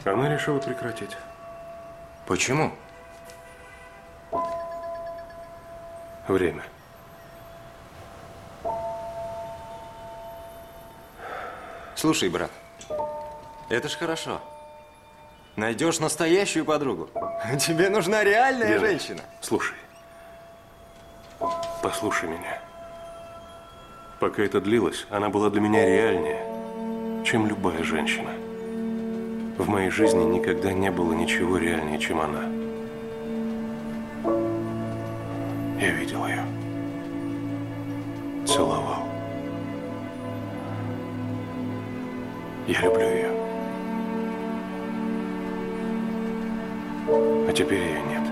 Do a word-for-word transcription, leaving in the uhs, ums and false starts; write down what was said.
Она решила прекратить. Почему? Время. Слушай, брат, это ж хорошо. Найдешь настоящую подругу. Тебе нужна реальная Гена, женщина. Слушай. Послушай меня. Пока это длилось, она была для меня реальнее, чем любая женщина. В моей жизни никогда не было ничего реальнее, чем она. Я видел ее. Целовал. Я люблю ее. А теперь ее нет.